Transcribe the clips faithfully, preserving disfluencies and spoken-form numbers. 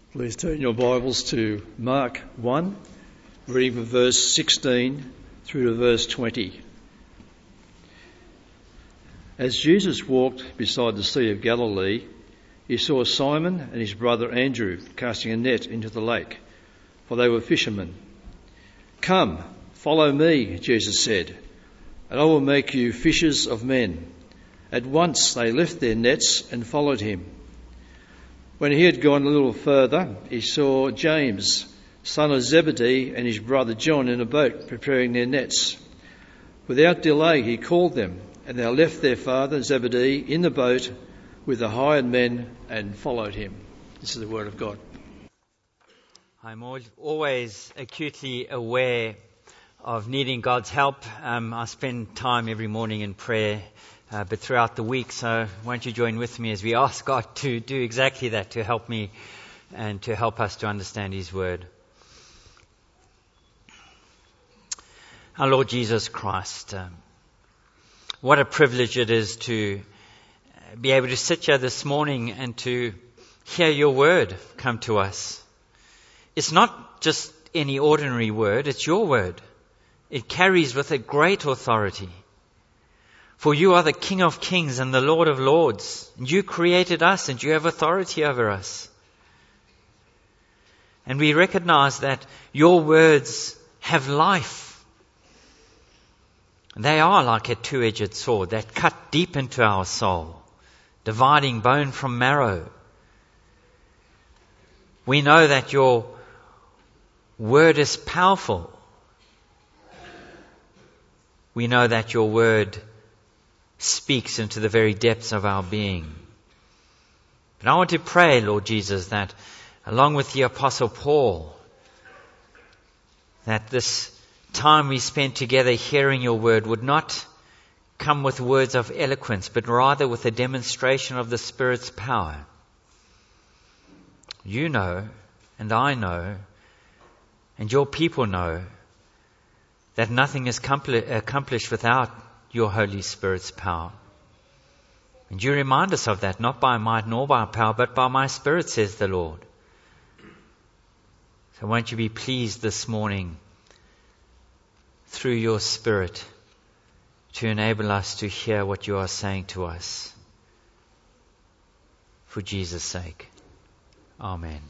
Please turn your Bibles to Mark one, reading from verse sixteen through to verse twenty. As Jesus walked beside the Sea of Galilee, he saw Simon and his brother Andrew casting a net into the lake, for they were fishermen. "Come, follow me," Jesus said, "and I will make you fishers of men." At once they left their nets and followed him. When he had gone a little further, he saw James, son of Zebedee, and his brother John in a boat preparing their nets. Without delay he called them, and they left their father Zebedee in the boat with the hired men and followed him. This is the word of God. I'm always acutely aware of needing God's help. Um, I spend time every morning in prayer, uh, but throughout the week, so won't you join with me as we ask God to do exactly that, to help me and to help us to understand His Word. Our Lord Jesus Christ, um, what a privilege it is to be able to sit here this morning and to hear your Word come to us. It's not just any ordinary word, it's your word. It carries with it great authority. For you are the King of Kings and the Lord of Lords. And you created us and you have authority over us. And we recognize that your words have life. They are like a two-edged sword that cut deep into our soul, dividing bone from marrow. We know that your word is powerful. We know that your word speaks into the very depths of our being. But I want to pray, Lord Jesus, that along with the Apostle Paul, that this time we spent together hearing your word would not come with words of eloquence, but rather with a demonstration of the Spirit's power. You know, and I know, and your people know that nothing is accomplished without your Holy Spirit's power. And you remind us of that, not by might nor by power, but by my Spirit, says the Lord. So won't you be pleased this morning through your Spirit to enable us to hear what you are saying to us. For Jesus' sake. Amen.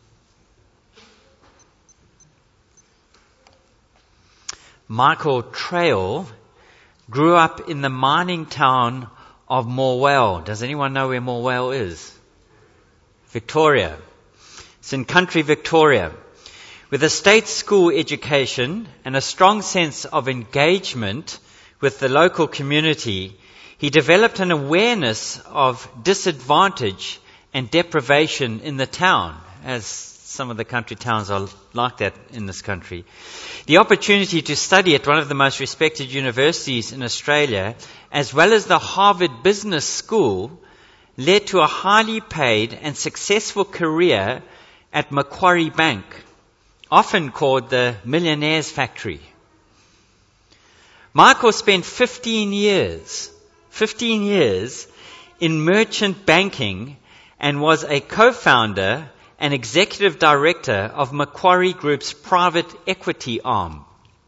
Michael Trail grew up in the mining town of Morwell. Does anyone know where Morwell is? Victoria. It's in country Victoria. With a state school education and a strong sense of engagement with the local community, he developed an awareness of disadvantage and deprivation in the town, as some of the country towns are like that in this country. The opportunity to study at one of the most respected universities in Australia, as well as the Harvard Business School, led to a highly paid and successful career at Macquarie Bank, often called the Millionaire's Factory. Michael spent fifteen years, fifteen years in merchant banking and was a co-founder and executive director of Macquarie Group's private equity arm.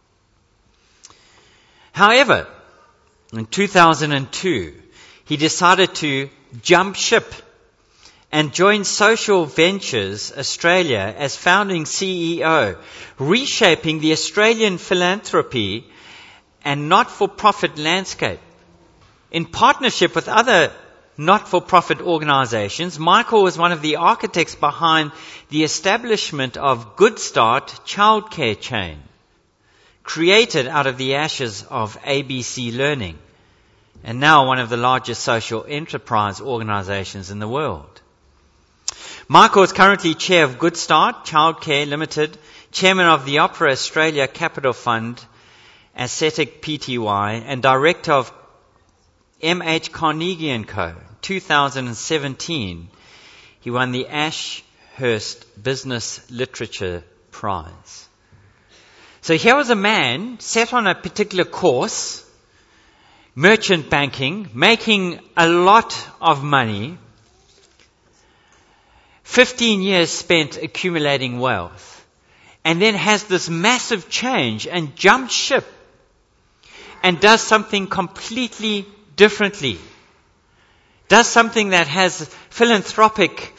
However, in two thousand two, he decided to jump ship and join Social Ventures Australia as founding C E O, reshaping the Australian philanthropy and not-for-profit landscape. In partnership with other not-for-profit organizations, Michael was one of the architects behind the establishment of Good Start childcare chain, created out of the ashes of A B C Learning, and now one of the largest social enterprise organizations in the world. Michael is currently chair of Good Start Childcare Limited, chairman of the Opera Australia Capital Fund, Ascetic Pty, and director of M H Carnegie and Co. two thousand seventeen, he won the Ashurst Business Literature Prize. So here was a man set on a particular course, merchant banking, making a lot of money, fifteen years spent accumulating wealth, and then has this massive change and jumps ship and does something completely differently. Does something that has philanthropic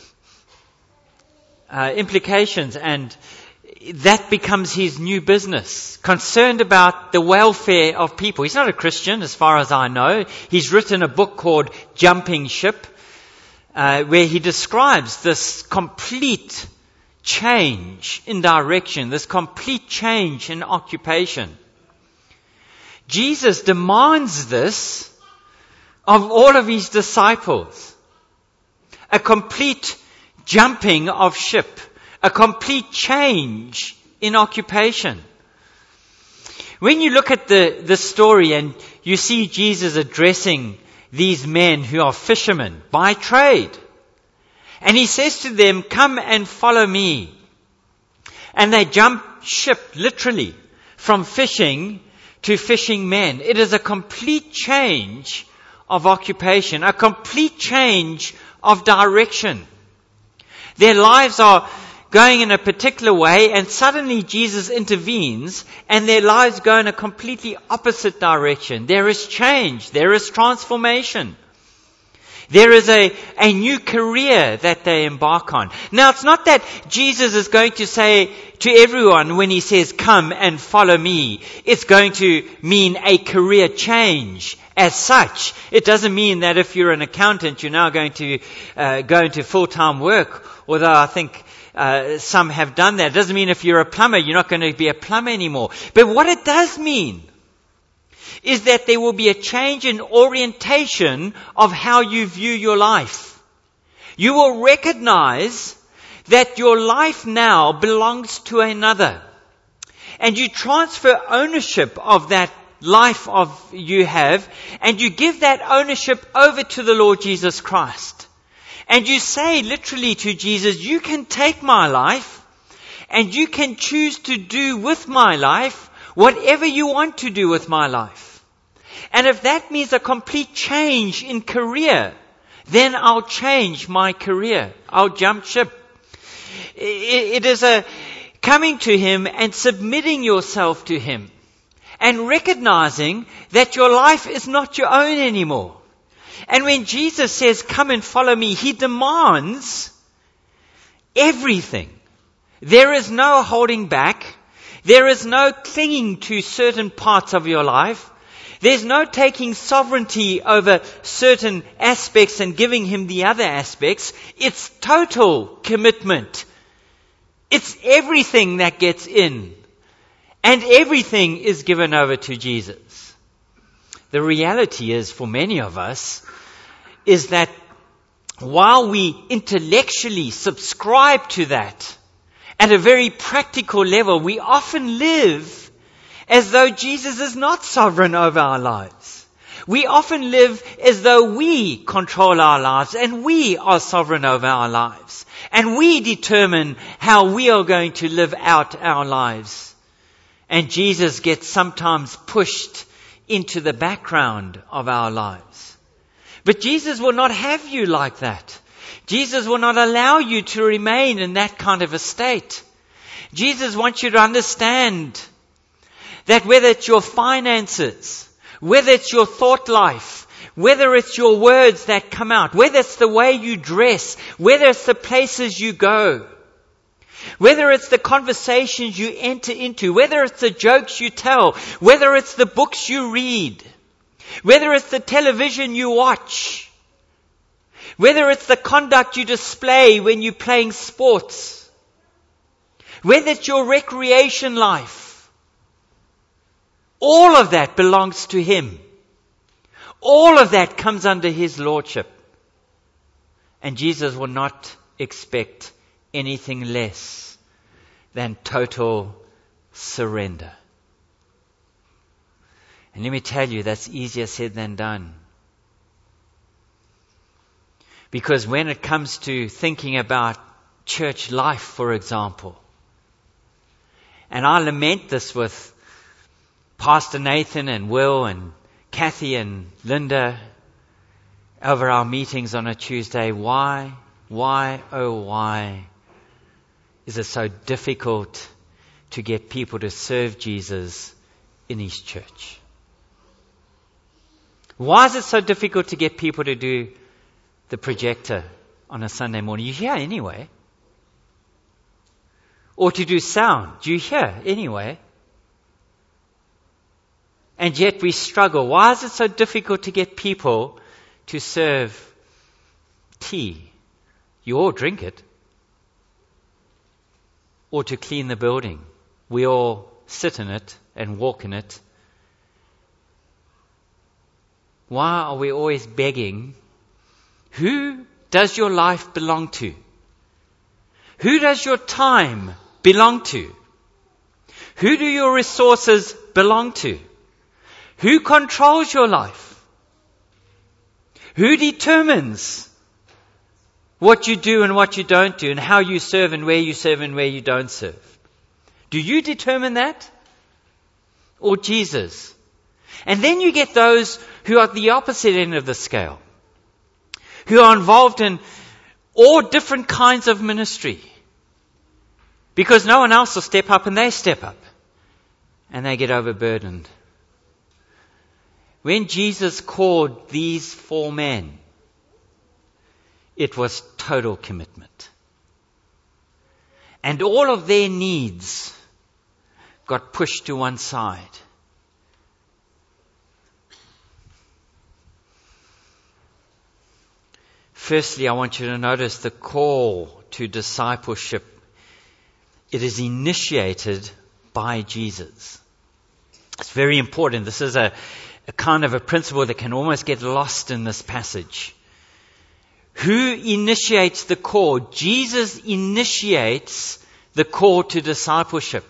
uh, implications, and that becomes his new business, concerned about the welfare of people. He's not a Christian, as far as I know. He's written a book called Jumping Ship, uh, where he describes this complete change in direction, this complete change in occupation. Jesus demands this of all of his disciples. A complete jumping of ship. A complete change in occupation. When you look at the, the story and you see Jesus addressing these men who are fishermen by trade, and he says to them, "Come and follow me." And they jump ship, literally, from fishing to fishing men. It is a complete change of occupation, a complete change of direction. Their lives are going in a particular way, and suddenly Jesus intervenes, and their lives go in a completely opposite direction. There is change. There is transformation. There is a, a new career that they embark on. Now, it's not that Jesus is going to say to everyone when he says, "Come and follow me," it's going to mean a career change as such. It doesn't mean that if you're an accountant, you're now going to uh, go into full-time work, although I think Uh, some have done that. It doesn't mean if you're a plumber, you're not going to be a plumber anymore. But what it does mean is that there will be a change in orientation of how you view your life. You will recognize that your life now belongs to another. And you transfer ownership of that life of you have, and you give that ownership over to the Lord Jesus Christ. And you say literally to Jesus, "You can take my life and you can choose to do with my life whatever you want to do with my life. And if that means a complete change in career, then I'll change my career. I'll jump ship." It is a coming to him and submitting yourself to him and recognizing that your life is not your own anymore. And when Jesus says, "Come and follow me," he demands everything. There is no holding back. There is no clinging to certain parts of your life. There's no taking sovereignty over certain aspects and giving him the other aspects. It's total commitment. It's everything that gets in. And everything is given over to Jesus. The reality is, for many of us, is that while we intellectually subscribe to that, at a very practical level, we often live as though Jesus is not sovereign over our lives. We often live as though we control our lives and we are sovereign over our lives. And we determine how we are going to live out our lives. And Jesus gets sometimes pushed into the background of our lives. But Jesus will not have you like that. Jesus will not allow you to remain in that kind of a state. Jesus wants you to understand that whether it's your finances, whether it's your thought life, whether it's your words that come out, whether it's the way you dress, whether it's the places you go, whether it's the conversations you enter into, whether it's the jokes you tell, whether it's the books you read, whether it's the television you watch, whether it's the conduct you display when you're playing sports, whether it's your recreation life, all of that belongs to Him. All of that comes under His lordship. And Jesus will not expect anything less than total surrender. And let me tell you, that's easier said than done. Because when it comes to thinking about church life, for example, and I lament this with Pastor Nathan and Will and Kathy and Linda over our meetings on a Tuesday. Why? Why, oh why, is it so difficult to get people to serve Jesus in His church? Why is it so difficult to get people to do the projector on a Sunday morning? You hear anyway. Or to do sound. You hear anyway. And yet we struggle. Why is it so difficult to get people to serve tea? You all drink it. Or to clean the building. We all sit in it and walk in it. Why are we always begging? Who does your life belong to? Who does your time belong to? Who do your resources belong to? Who controls your life? Who determines what you do and what you don't do, and how you serve and where you serve and where you don't serve? Do you determine that? Or Jesus? And then you get those who are at the opposite end of the scale, who are involved in all different kinds of ministry, because no one else will step up, and they step up, and they get overburdened. When Jesus called these four men, it was total commitment. And all of their needs got pushed to one side. Firstly, I want you to notice the call to discipleship. It is initiated by Jesus. It's very important. This is a, a kind of a principle that can almost get lost in this passage. Who initiates the call? Jesus initiates the call to discipleship.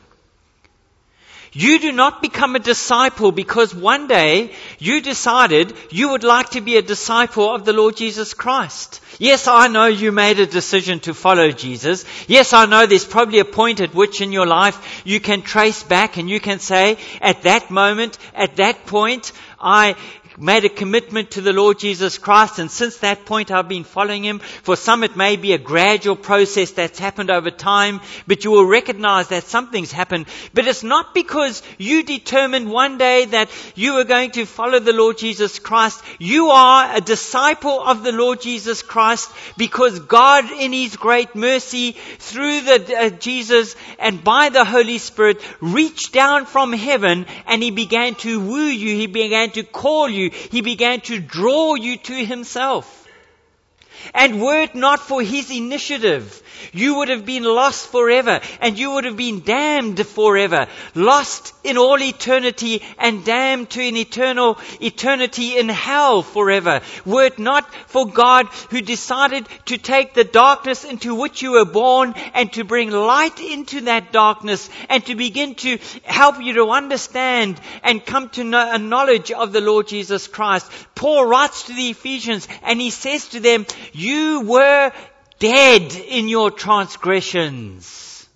You do not become a disciple because one day you decided you would like to be a disciple of the Lord Jesus Christ. Yes, I know you made a decision to follow Jesus. Yes, I know there's probably a point at which in your life you can trace back and you can say, at that moment, at that point, I made a commitment to the Lord Jesus Christ, and since that point I've been following Him. For some it may be a gradual process that's happened over time, but you will recognize that something's happened. But it's not because you determined one day that you were going to follow the Lord Jesus Christ. You are a disciple of the Lord Jesus Christ because God in His great mercy through the uh, Jesus and by the Holy Spirit reached down from heaven, and He began to woo you. He began to call you. He began to draw you to Himself. And were it not for His initiative, you would have been lost forever, and you would have been damned forever, lost in all eternity and damned to an eternal eternity in hell forever. Were it not for God who decided to take the darkness into which you were born and to bring light into that darkness and to begin to help you to understand and come to know a knowledge of the Lord Jesus Christ. Paul writes to the Ephesians and he says to them, you were dead in your transgressions.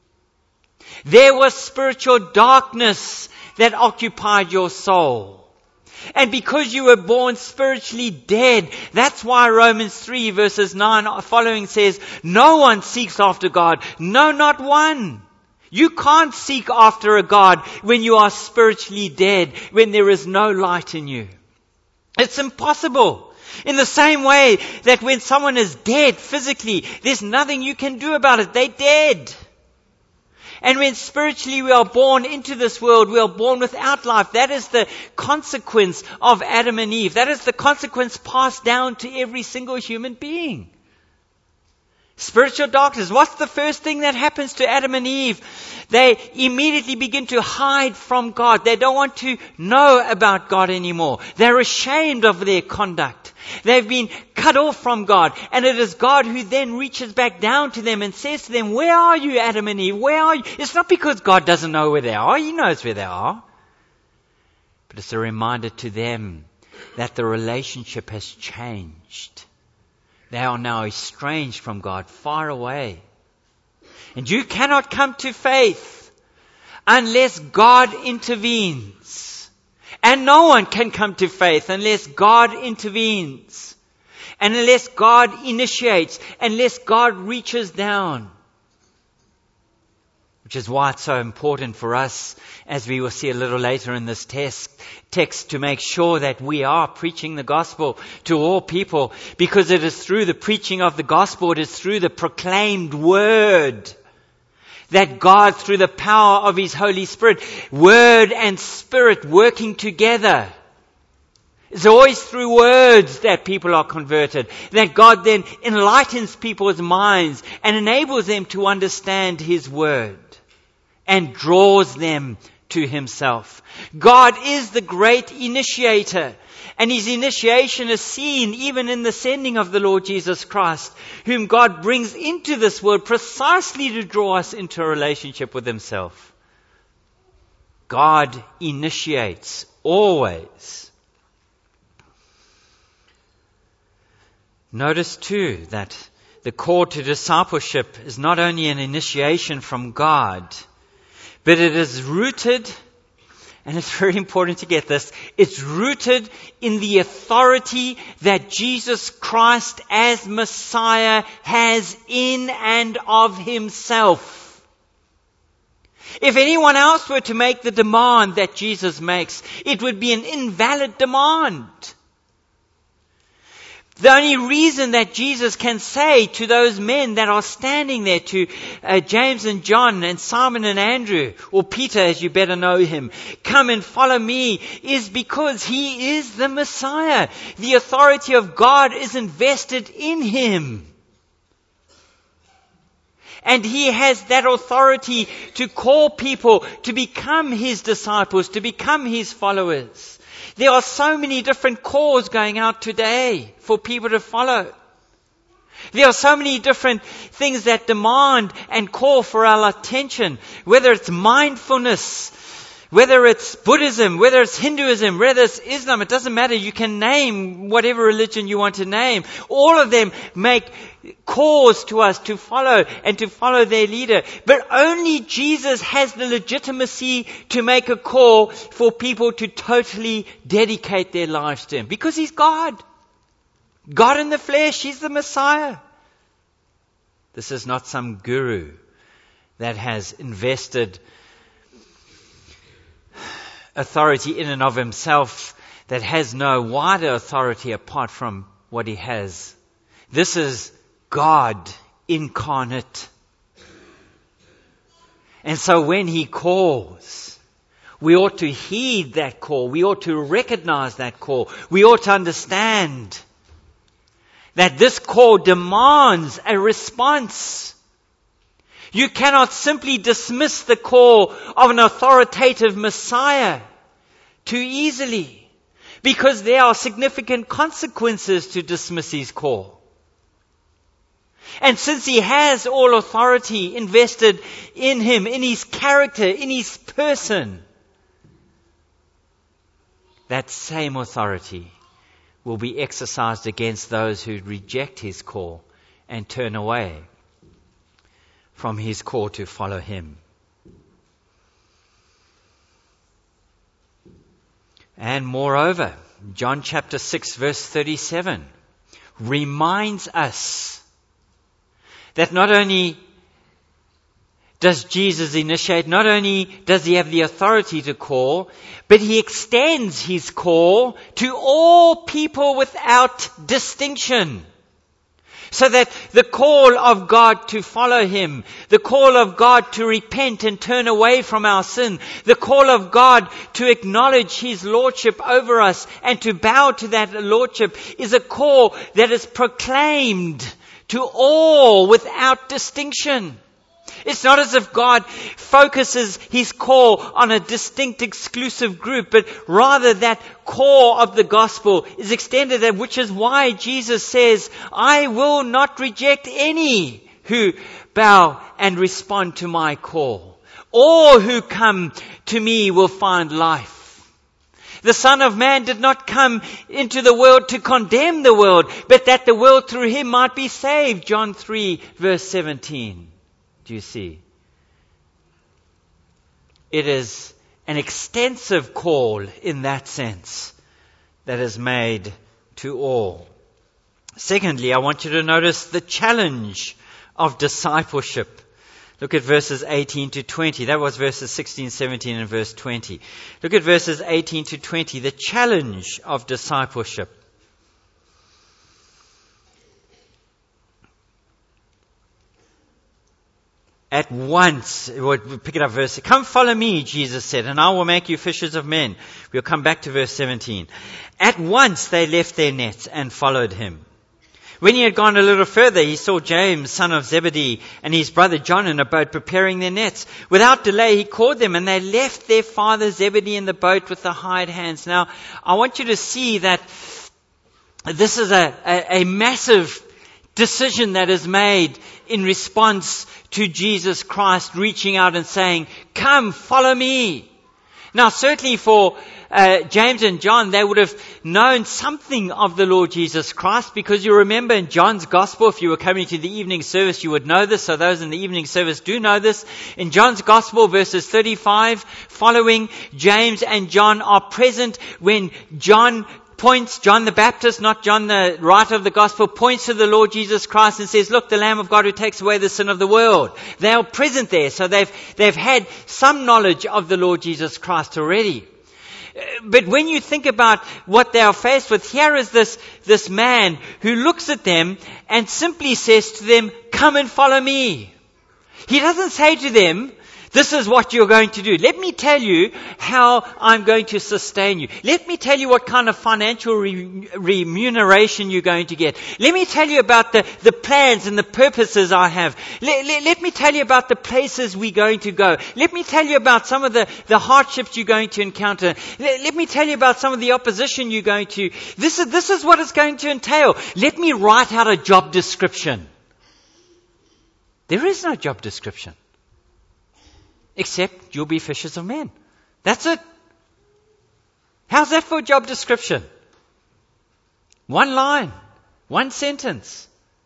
There was spiritual darkness that occupied your soul. And because you were born spiritually dead, that's why Romans three verses nine following says, no one seeks after God. No, not one. You can't seek after a God when you are spiritually dead, when there is no light in you. It's impossible. In the same way that when someone is dead physically, there's nothing you can do about it. They're dead. And when spiritually we are born into this world, we are born without life. That is the consequence of Adam and Eve. That is the consequence passed down to every single human being. Spiritual darkness. What's the first thing that happens to Adam and Eve? They immediately begin to hide from God. They don't want to know about God anymore. They're ashamed of their conduct. They've been cut off from God. And it is God who then reaches back down to them and says to them, where are you, Adam and Eve? Where are you? It's not because God doesn't know where they are. He knows where they are. But it's a reminder to them that the relationship has changed. They are now estranged from God, far away. And you cannot come to faith unless God intervenes. And no one can come to faith unless God intervenes. and unless God initiates, unless God reaches down. Which is why it's so important for us, as we will see a little later in this text, text to make sure that we are preaching the gospel to all people, because it is through the preaching of the gospel, it is through the proclaimed word, that God, through the power of His Holy Spirit, Word and Spirit working together. It's always through words that people are converted. That God then enlightens people's minds and enables them to understand His Word and draws them to Himself. God is the great initiator. And His initiation is seen even in the sending of the Lord Jesus Christ, whom God brings into this world precisely to draw us into a relationship with Himself. God initiates always. Notice too that the call to discipleship is not only an initiation from God, but it is rooted, and it's very important to get this, it's rooted in the authority that Jesus Christ as Messiah has in and of Himself. If anyone else were to make the demand that Jesus makes, it would be an invalid demand. The only reason that Jesus can say to those men that are standing there, to uh, James and John and Simon and Andrew, or Peter as you better know him, come and follow me, is because He is the Messiah. The authority of God is invested in Him. And He has that authority to call people to become His disciples, to become His followers. There are so many different calls going out today for people to follow. There are so many different things that demand and call for our attention, whether it's mindfulness, whether it's Buddhism, whether it's Hinduism, whether it's Islam, it doesn't matter. You can name whatever religion you want to name. All of them make calls to us to follow and to follow their leader. But only Jesus has the legitimacy to make a call for people to totally dedicate their lives to Him. Because He's God. God in the flesh. He's the Messiah. This is not some guru that has invested authority in and of himself, that has no wider authority apart from what He has. This is God incarnate. And so when He calls, we ought to heed that call. We ought to recognize that call. We ought to understand that this call demands a response. You cannot simply dismiss the call of an authoritative Messiah too easily, because there are significant consequences to dismiss His call. And since He has all authority invested in Him, in His character, in His person, that same authority will be exercised against those who reject His call and turn away from His call to follow Him. And moreover, John chapter six verse thirty-seven reminds us that not only does Jesus initiate, not only does He have the authority to call, but He extends His call to all people without distinction. So that the call of God to follow Him, the call of God to repent and turn away from our sin, the call of God to acknowledge His lordship over us and to bow to that lordship is a call that is proclaimed to all without distinction. It's not as if God focuses His call on a distinct, exclusive group, but rather that core of the gospel is extended, which is why Jesus says, I will not reject any who bow and respond to my call. All who come to me will find life. The Son of Man did not come into the world to condemn the world, but that the world through Him might be saved. John three verse seventeen. Do you see? It is an extensive call in that sense that is made to all. Secondly, I want you to notice the challenge of discipleship. Look at verses eighteen to twenty. That was verses sixteen, seventeen, and verse twenty. Look at verses eighteen to twenty. The challenge of discipleship. At once, we'll pick it up verse, come follow me, Jesus said, and I will make you fishers of men. We'll come back to verse seventeen. At once they left their nets and followed him. When he had gone a little further, he saw James, son of Zebedee, and his brother John in a boat preparing their nets. Without delay, he called them, and they left their father Zebedee in the boat with the hired hands. Now, I want you to see that this is a, a, a massive decision that is made in response to Jesus Christ reaching out and saying, come, follow me. Now, certainly for uh, James and John, they would have known something of the Lord Jesus Christ, because you remember in John's Gospel, if you were coming to the evening service, you would know this. So those in the evening service do know this. In John's Gospel, verses thirty-five, following, James and John are present when John points, John the Baptist, not John the writer of the Gospel, points to the Lord Jesus Christ and says, look, the Lamb of God who takes away the sin of the world. They are present there, so they've, they've had some knowledge of the Lord Jesus Christ already. But when you think about what they are faced with, here is this, this man who looks at them and simply says to them, come and follow me. He doesn't say to them, this is what you're going to do. Let me tell you how I'm going to sustain you. Let me tell you what kind of financial re- remuneration you're going to get. Let me tell you about the, the plans and the purposes I have. Let, let, let me tell you about the places we're going to go. Let me tell you about some of the, the hardships you're going to encounter. Let, let me tell you about some of the opposition you're going to. This is, this is what it's going to entail. Let me write out a job description. There is no job description. Except you'll be fishers of men. That's it. How's that for a job description? One line, one sentence.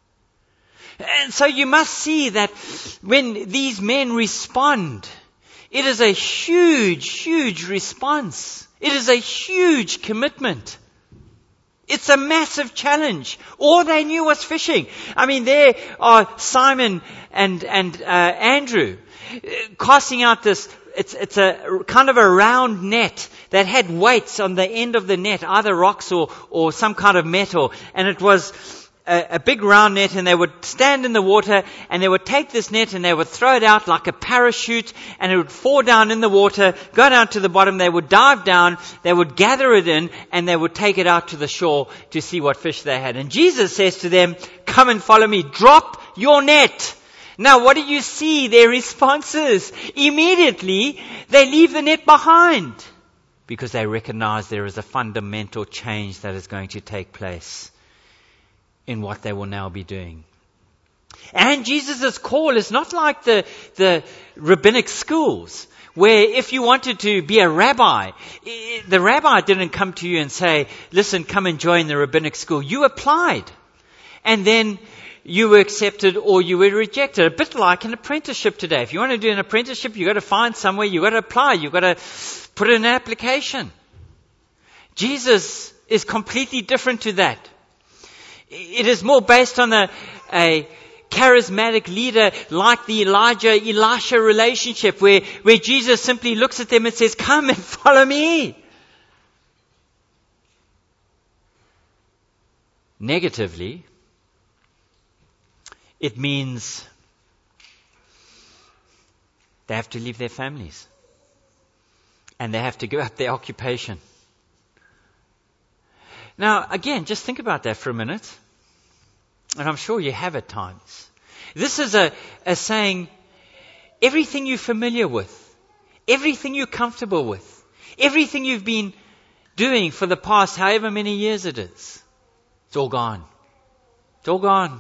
And so you must see that when these men respond, it is a huge, huge response. It is a huge commitment. It's a massive challenge. All they knew was fishing. I mean, there are Simon and, and uh, Andrew casting out this, it's, it's a kind of a round net that had weights on the end of the net, either rocks or, or some kind of metal. And it was a, a big round net, and they would stand in the water and they would take this net and they would throw it out like a parachute, and it would fall down in the water, go down to the bottom. They would dive down, they would gather it in, and they would take it out to the shore to see what fish they had. And Jesus says to them, come and follow me. Drop your net. Now, what do you see? Their responses. Immediately, they leave the net behind because they recognize there is a fundamental change that is going to take place in what they will now be doing. And Jesus' call is not like the, the rabbinic schools, where if you wanted to be a rabbi, the rabbi didn't come to you and say, listen, come and join the rabbinic school. You applied. And then you were accepted or you were rejected. A bit like an apprenticeship today. If you want to do an apprenticeship, you've got to find somewhere, you've got to apply, you've got to put in an application. Jesus is completely different to that. It is more based on a, a charismatic leader like the Elijah-Elisha relationship, where, where Jesus simply looks at them and says, come and follow me. Negatively, it means they have to leave their families. And they have to give up their occupation. Now, again, just think about that for a minute. And I'm sure you have at times. This is a, a saying, everything you're familiar with, everything you're comfortable with, everything you've been doing for the past however many years it is, it's all gone. It's all gone.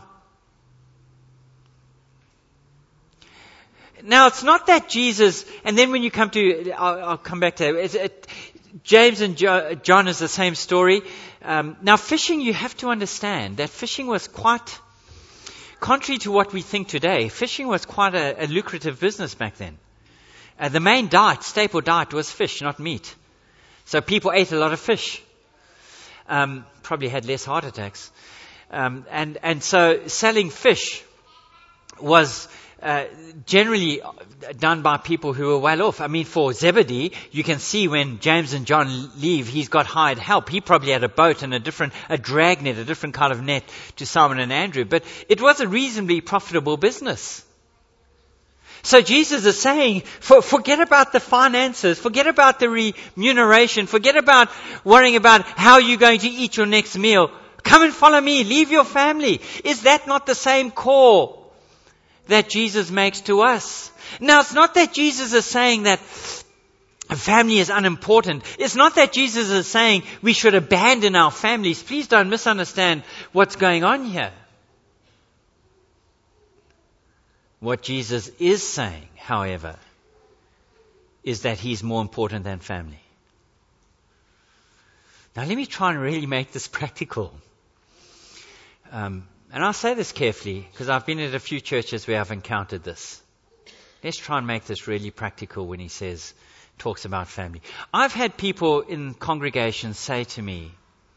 Now, it's not that Jesus, and then when you come to, I'll, I'll come back to it, it, James and jo, John is the same story. Um, now, fishing, you have to understand that fishing was quite, contrary to what we think today, fishing was quite a, a lucrative business back then. Uh, the main diet, staple diet, was fish, not meat. So people ate a lot of fish. Um, probably had less heart attacks. Um, and, and so selling fish was uh, generally done by people who were well off. I mean, for Zebedee, you can see when James and John leave, he's got hired help. He probably had a boat and a different, a drag net, a different kind of net to Simon and Andrew. But it was a reasonably profitable business. So Jesus is saying, for, forget about the finances, forget about the remuneration, forget about worrying about how you're going to eat your next meal. Come and follow me, leave your family. Is that not the same call that Jesus makes to us? Now, it's not that Jesus is saying that family is unimportant. It's not that Jesus is saying we should abandon our families. Please don't misunderstand what's going on here. What Jesus is saying, however, is that he's more important than family. Now let me try and really make this practical. Um, and I'll say this carefully, because I've been at a few churches where I've encountered this. Let's try and make this really practical when he says, talks about family. I've had people in congregations say to me,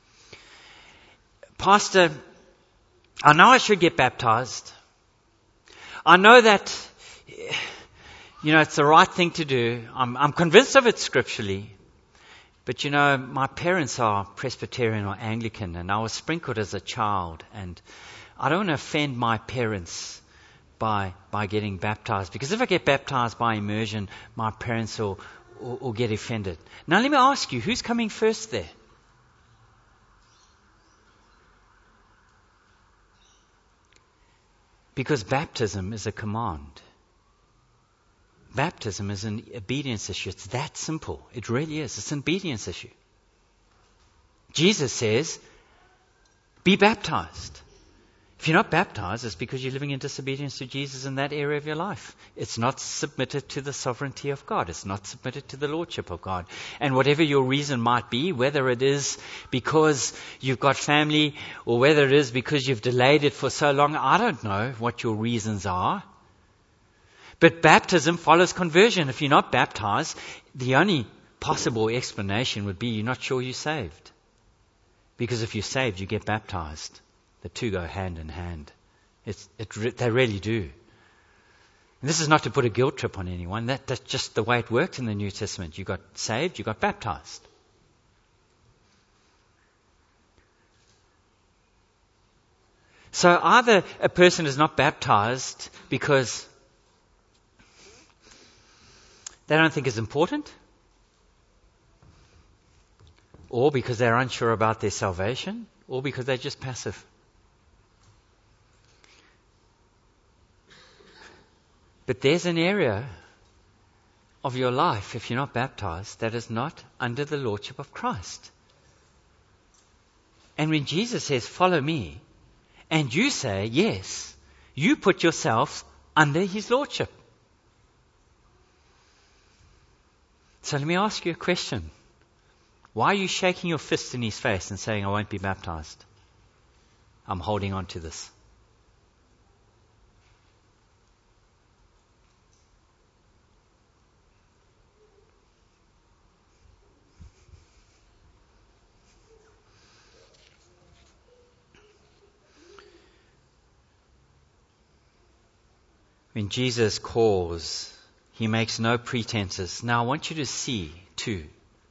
Pastor, I know I should get baptized. I know that, you know, it's the right thing to do. I'm, I'm convinced of it scripturally. But, you know, my parents are Presbyterian or Anglican, and I was sprinkled as a child. And I don't want to offend my parents by by getting baptized. Because if I get baptized by immersion, my parents will, will, will get offended. Now, let me ask you, who's coming first there? Because baptism is a command. Baptism is an obedience issue. It's that simple. It really is. It's an obedience issue. Jesus says, be baptized. If you're not baptized, it's because you're living in disobedience to Jesus in that area of your life. It's not submitted to the sovereignty of God. It's not submitted to the lordship of God. And whatever your reason might be, whether it is because you've got family or whether it is because you've delayed it for so long, I don't know what your reasons are. But baptism follows conversion. If you're not baptized, the only possible explanation would be you're not sure you're saved. Because if you're saved, you get baptized. The two go hand in hand. It's, it, they really do. And this is not to put a guilt trip on anyone. That, that's just the way it worked in the New Testament. You got saved, you got baptized. So either a person is not baptized because they don't think it's important, or because they're unsure about their salvation, or because they're just passive. But there's an area of your life, if you're not baptized, that is not under the lordship of Christ. And when Jesus says, follow me, and you say, yes, you put yourself under his lordship. So let me ask you a question. Why are you shaking your fist in his face and saying, I won't be baptized? I'm holding on to this. When Jesus calls, he makes no pretenses. Now I want you to see, too.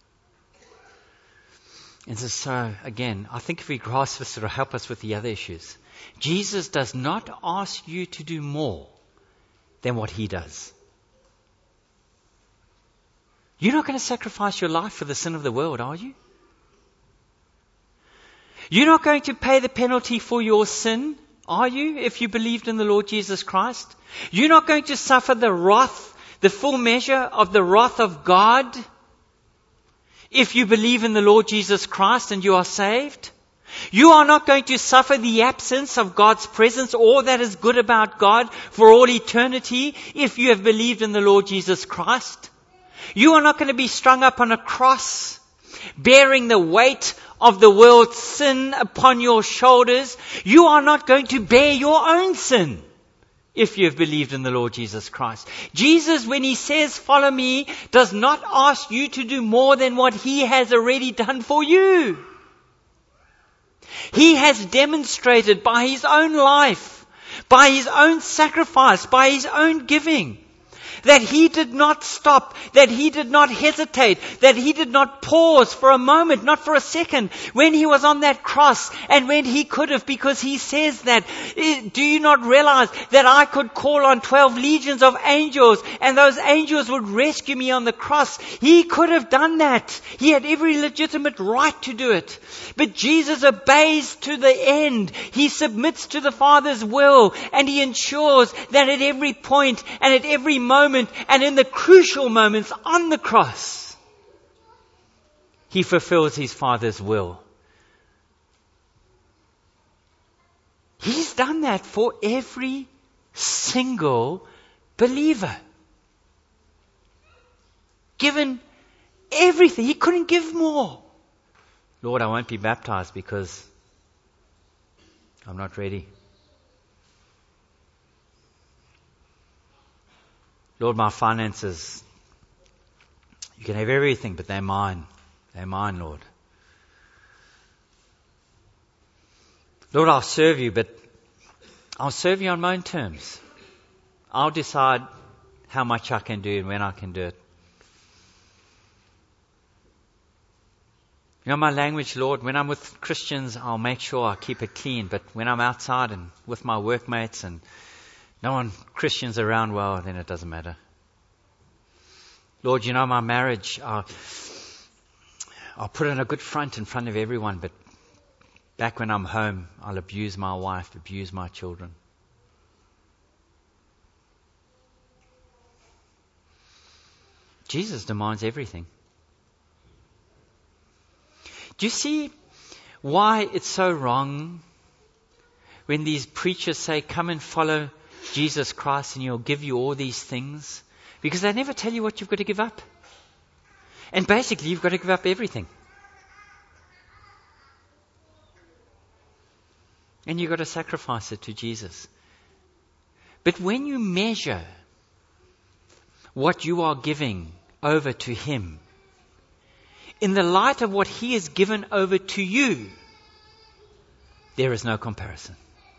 And so, again, I think if we grasp this, it'll help us with the other issues. Jesus does not ask you to do more than what he does. You're not going to sacrifice your life for the sin of the world, are you? You're not going to pay the penalty for your sin, are you, if you believed in the Lord Jesus Christ? You're not going to suffer the wrath, the full measure of the wrath of God, if you believe in the Lord Jesus Christ and you are saved. You are not going to suffer the absence of God's presence, all that is good about God, for all eternity, if you have believed in the Lord Jesus Christ. You are not going to be strung up on a cross, bearing the weight of the world's sin upon your shoulders. You are not going to bear your own sin if you have believed in the Lord Jesus Christ. Jesus, when he says, follow me, does not ask you to do more than what he has already done for you. He has demonstrated by his own life, by his own sacrifice, by his own giving, that he did not stop, that he did not hesitate, that he did not pause for a moment, not for a second, when he was on that cross, and when he could have, because he says that, do you not realize that I could call on twelve legions of angels, and those angels would rescue me on the cross? He could have done that. He had every legitimate right to do it. But Jesus obeys to the end. He submits to the Father's will, and he ensures that at every point and at every moment and in the crucial moments on the cross, he fulfills his Father's will. He's done that for every single believer. Given everything. He couldn't give more. Lord, I won't be baptized because I'm not ready. Lord, my finances, you can have everything, but they're mine. They're mine, Lord. Lord, I'll serve you, but I'll serve you on my own terms. I'll decide how much I can do and when I can do it. You know my language, Lord, when I'm with Christians, I'll make sure I keep it clean. But when I'm outside and with my workmates and no one Christians around, well, then it doesn't matter. Lord, you know my marriage, I'll, I'll put on a good front in front of everyone, but back when I'm home, I'll abuse my wife, abuse my children. Jesus demands everything. Do you see why it's so wrong when these preachers say, come and follow Jesus Christ and he'll give you all these things? Because they never tell you what you've got to give up. And basically you've got to give up everything. And you've got to sacrifice it to Jesus. But when you measure what you are giving over to him in the light of what he has given over to you, there is no comparison.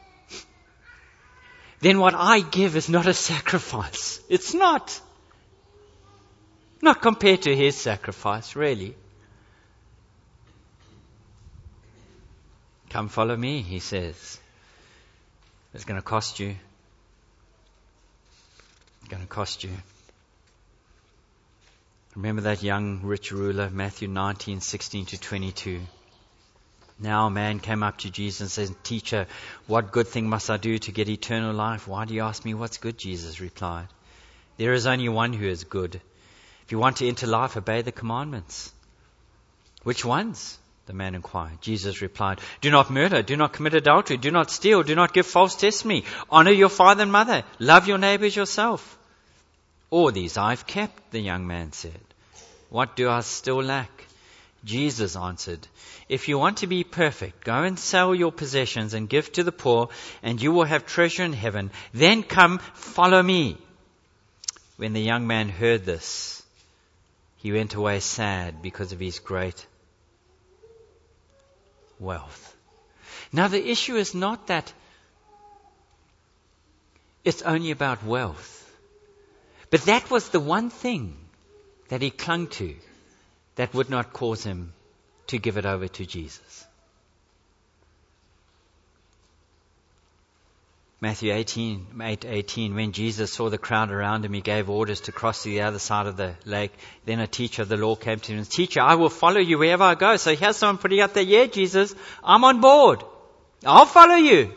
Then what I give is not a sacrifice. It's not. Not compared to his sacrifice, really. Come follow me, he says. It's going to cost you. It's going to cost you. Remember that young rich ruler, Matthew nineteen, sixteen to twenty-two. Now a man came up to Jesus and said, Teacher, what good thing must I do to get eternal life? Why do you ask me what's good? Jesus replied. There is only one who is good. If you want to enter life, obey the commandments. Which ones? The man inquired. Jesus replied, do not murder, do not commit adultery, do not steal, do not give false testimony, honor your father and mother, love your neighbor as yourself. All these I've kept, the young man said. What do I still lack? Jesus answered, if you want to be perfect, go and sell your possessions and give to the poor, and you will have treasure in heaven. Then come, follow me. When the young man heard this, he went away sad because of his great wealth. Now the issue is not that it's only about wealth. But that was the one thing that he clung to that would not cause him to give it over to Jesus. Matthew eighteen, eight eighteen, when Jesus saw the crowd around him, he gave orders to cross to the other side of the lake. Then a teacher of the law came to him and said, Teacher, I will follow you wherever I go. So here's someone putting up there, yeah, Jesus, I'm on board. I'll follow you.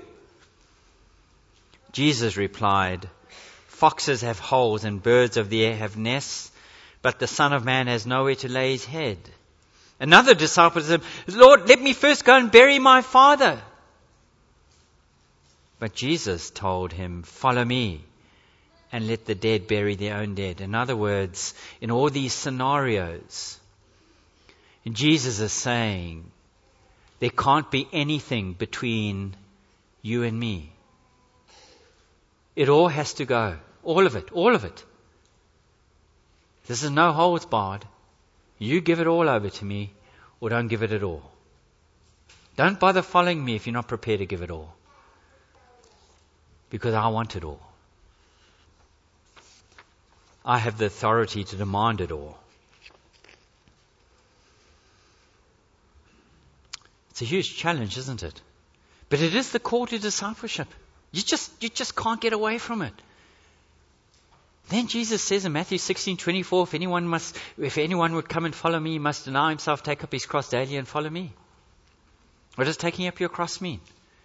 Jesus replied, Foxes have holes and birds of the air have nests, but the Son of Man has nowhere to lay his head. Another disciple said, Lord, let me first go and bury my father. But Jesus told him, follow me and let the dead bury their own dead. In other words, in all these scenarios, Jesus is saying, there can't be anything between you and me. It all has to go. All of it. All of it. This is no holds barred. You give it all over to me or don't give it at all. Don't bother following me if you're not prepared to give it all. Because I want it all. I have the authority to demand it all. It's a huge challenge, isn't it? But it is the call to discipleship. You just, you just can't get away from it. Then Jesus says in Matthew sixteen twenty-four, if anyone must, if anyone would come and follow me, he must deny himself, take up his cross daily and follow me. What does taking up your cross mean?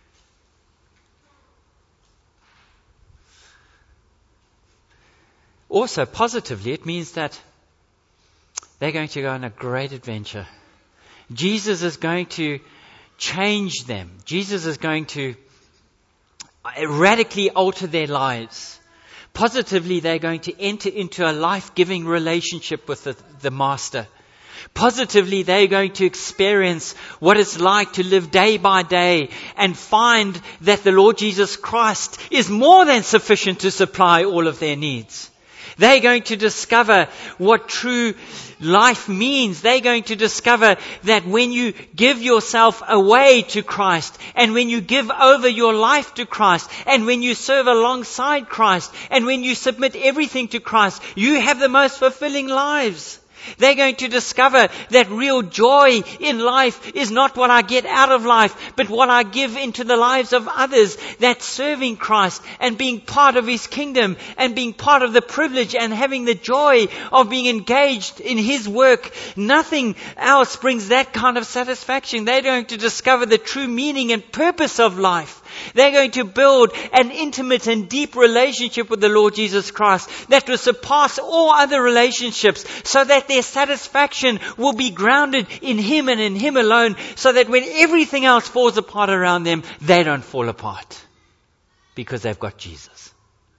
Also, positively, it means that they're going to go on a great adventure. Jesus is going to change them. Jesus is going to radically alter their lives. Positively, they're going to enter into a life-giving relationship with the, the Master. Positively, they're going to experience what it's like to live day by day and find that the Lord Jesus Christ is more than sufficient to supply all of their needs. They're going to discover what true life means. They're going to discover that when you give yourself away to Christ, and when you give over your life to Christ, and when you serve alongside Christ, and when you submit everything to Christ, you have the most fulfilling lives. They're going to discover that real joy in life is not what I get out of life, but what I give into the lives of others. That's serving Christ and being part of His kingdom and being part of the privilege and having the joy of being engaged in His work. Nothing else brings that kind of satisfaction. They're going to discover the true meaning and purpose of life. They're going to build an intimate and deep relationship with the Lord Jesus Christ that will surpass all other relationships, so that their satisfaction will be grounded in Him and in Him alone, so that when everything else falls apart around them, they don't fall apart because they've got Jesus.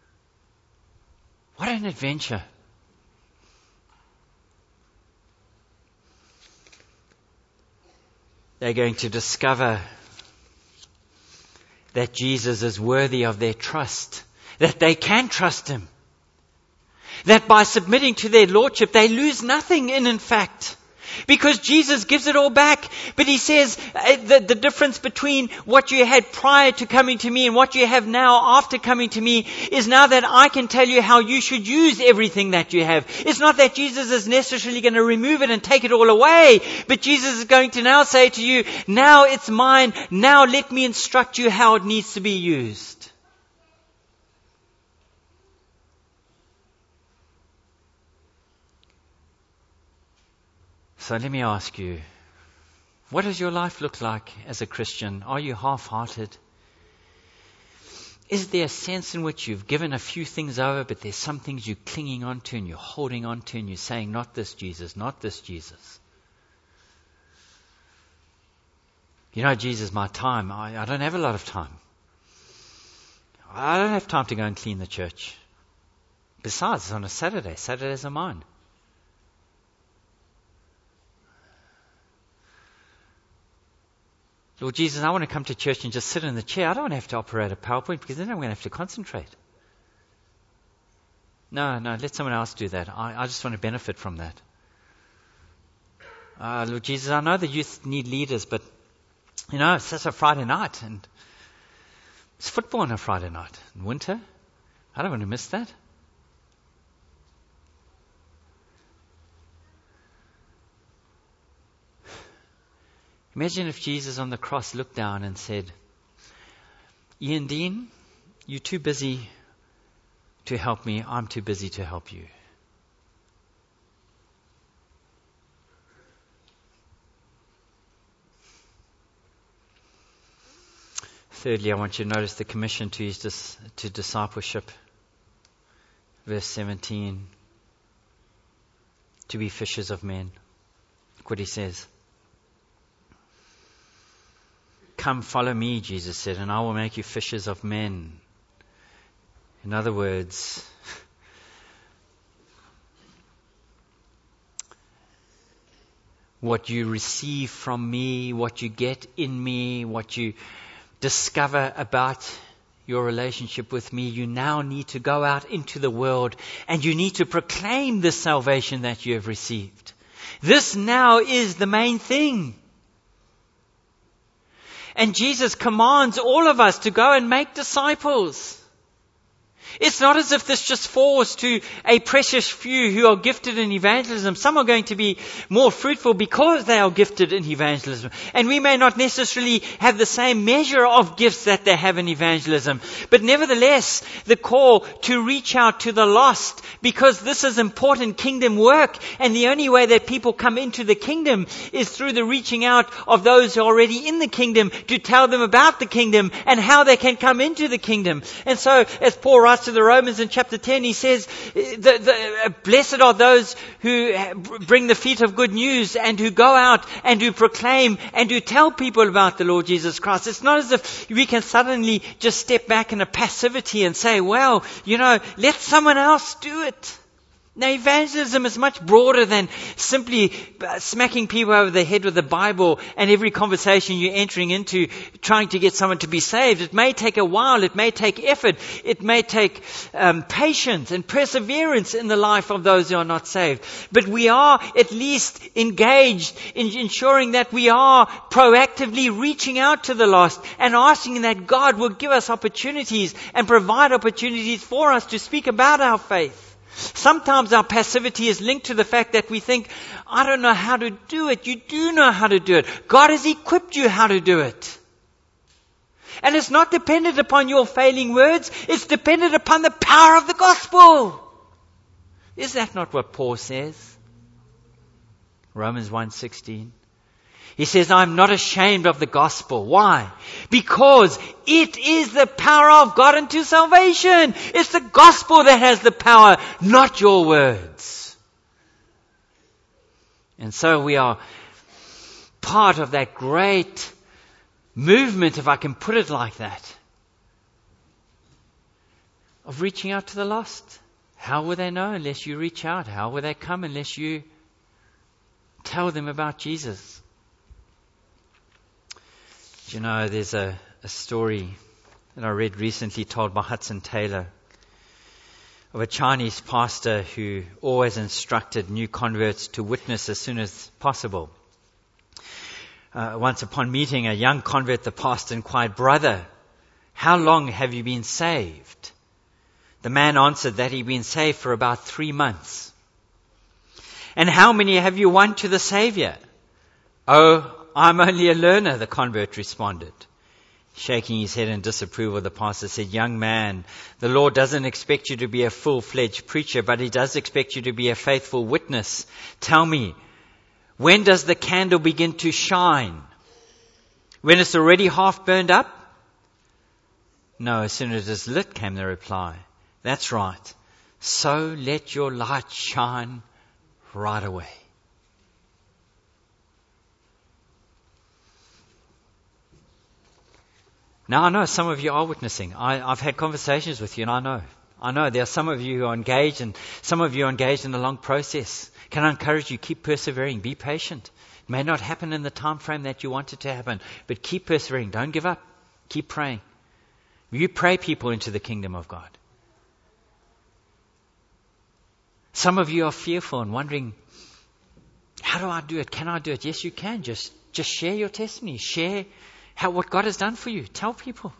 What an adventure. They're going to discover that Jesus is worthy of their trust, that they can trust Him, that by submitting to their Lordship they lose nothing in, in fact, because Jesus gives it all back. But He says uh, the, the difference between what you had prior to coming to me and what you have now after coming to me is now that I can tell you how you should use everything that you have. It's not that Jesus is necessarily going to remove it and take it all away, but Jesus is going to now say to you, now it's mine, now let me instruct you how it needs to be used. So let me ask you, what does your life look like as a Christian? Are you half-hearted? Is there a sense in which you've given a few things over, but there's some things you're clinging on to and you're holding on to and you're saying, not this Jesus, not this Jesus? You know, Jesus, my time, I, I don't have a lot of time. I don't have time to go and clean the church. Besides, it's on a Saturday. Saturdays are mine. Lord Jesus, I want to come to church and just sit in the chair. I don't want to have to operate a PowerPoint because then I'm going to have to concentrate. No, no, let someone else do that. I, I just want to benefit from that. Uh, Lord Jesus, I know the youth need leaders, but, you know, it's just a Friday night and it's football on a Friday night in winter. I don't want to miss that. Imagine if Jesus on the cross looked down and said, Ian Dean, you're too busy to help me. I'm too busy to help you. Thirdly, I want you to notice the commission to, his dis- to discipleship. Verse seventeen. To be fishers of men. Look what he says. Come, follow me, Jesus said, and I will make you fishers of men. In other words, what you receive from me, what you get in me, what you discover about your relationship with me, you now need to go out into the world and you need to proclaim the salvation that you have received. This now is the main thing. And Jesus commands all of us to go and make disciples. It's not as if this just falls to a precious few who are gifted in evangelism. Some are going to be more fruitful because they are gifted in evangelism. And we may not necessarily have the same measure of gifts that they have in evangelism. But nevertheless, the call to reach out to the lost, because this is important kingdom work. And the only way that people come into the kingdom is through the reaching out of those who are already in the kingdom, to tell them about the kingdom and how they can come into the kingdom. And so, as Paul writes to the Romans in chapter ten, he says, the, the, uh, blessed are those who bring the feet of good news and who go out and who proclaim and who tell people about the Lord Jesus Christ. It's not as if we can suddenly just step back in a passivity and say, well, you know, let someone else do it. Now, evangelism is much broader than simply smacking people over the head with the Bible and every conversation you're entering into trying to get someone to be saved. It may take a while. It may take effort. It may take um, patience and perseverance in the life of those who are not saved. But we are at least engaged in ensuring that we are proactively reaching out to the lost and asking that God will give us opportunities and provide opportunities for us to speak about our faith. Sometimes our passivity is linked to the fact that we think, I don't know how to do it. You do know how to do it. God has equipped you how to do it. And it's not dependent upon your failing words. It's dependent upon the power of the gospel. Is that not what Paul says? Romans one sixteen. He says, I'm not ashamed of the gospel. Why? Because it is the power of God unto salvation. It's the gospel that has the power, not your words. And so we are part of that great movement, if I can put it like that, of reaching out to the lost. How will they know unless you reach out? How will they come unless you tell them about Jesus? Do you know, there's a, a story that I read recently told by Hudson Taylor of a Chinese pastor who always instructed new converts to witness as soon as possible. Uh, once upon meeting a young convert, the pastor inquired, Brother, how long have you been saved? The man answered that he'd been saved for about three months. And how many have you won to the Savior? Oh, I'm only a learner, the convert responded. Shaking his head in disapproval, the pastor said, Young man, the Lord doesn't expect you to be a full-fledged preacher, but He does expect you to be a faithful witness. Tell me, when does the candle begin to shine? When it's already half burned up? No, as soon as it's lit, came the reply. That's right. So let your light shine right away. Now, I know some of you are witnessing. I, I've had conversations with you, and I know. I know there are some of you who are engaged, and some of you are engaged in a long process. Can I encourage you, keep persevering, be patient. It may not happen in the time frame that you want it to happen, but keep persevering. Don't give up. Keep praying. You pray people into the kingdom of God. Some of you are fearful and wondering, how do I do it? Can I do it? Yes, you can. Just, just share your testimony. Share How, what God has done for you. Tell people.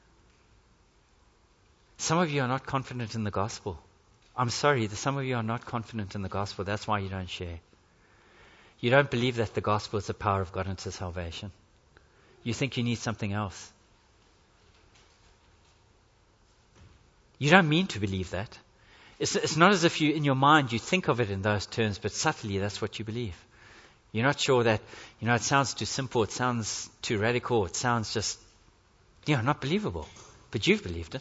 Some of you are not confident in the gospel. I'm sorry, some of you are not confident in the gospel. That's why you don't share. You don't believe that the gospel is the power of God unto salvation. You think you need something else. You don't mean to believe that. It's, it's not as if you, in your mind, you think of it in those terms, but subtly that's what you believe. You're not sure that, you know, it sounds too simple, it sounds too radical, it sounds just, you know, not believable. But you've believed it.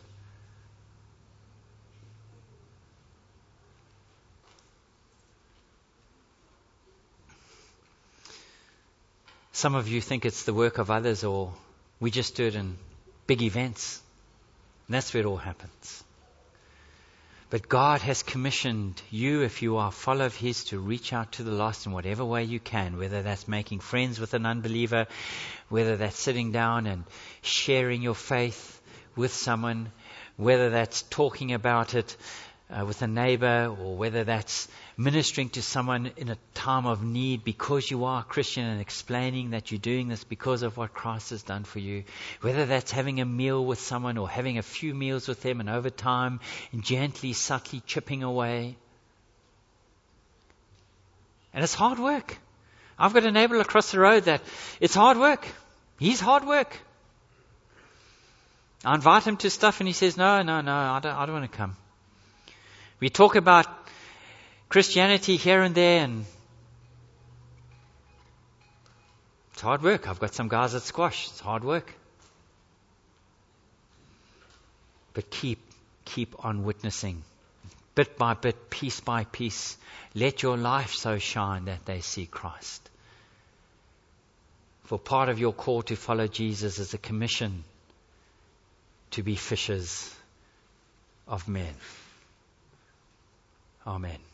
Some of you think it's the work of others, or we just do it in big events. And that's where it all happens. But God has commissioned you, if you are a follower of His, to reach out to the lost in whatever way you can, whether that's making friends with an unbeliever, whether that's sitting down and sharing your faith with someone, whether that's talking about it uh, with a neighbor, or whether that's ministering to someone in a time of need because you are a Christian and explaining that you're doing this because of what Christ has done for you, whether that's having a meal with someone or having a few meals with them and over time and gently, subtly chipping away. And it's hard work. I've got a neighbor across the road that it's hard work. He's hard work. I invite him to stuff and he says, no, no, no, I don't, I don't want to come. We talk about Christianity here and there, and it's hard work. I've got some guys at squash. It's hard work. But keep, keep on witnessing. Bit by bit, piece by piece. Let your life so shine that they see Christ. For part of your call to follow Jesus is a commission to be fishers of men. Amen.